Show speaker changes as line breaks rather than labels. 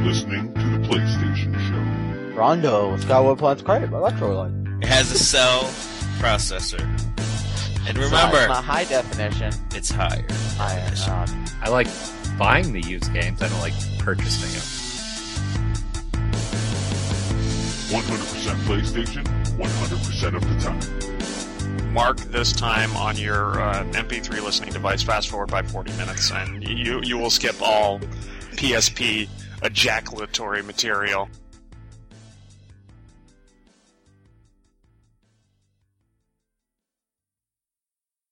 listening to the PlayStation Show.
Rondo, Skyward Planet's great. Electrolyte.
It has a cell processor. And remember,
It's not high definition.
it's higher.
I like buying the used games. I don't like purchasing them.
100% PlayStation, 100% of the time.
Mark this time on your MP3 listening device, fast forward by 40 minutes, and you will skip all PSP ejaculatory material.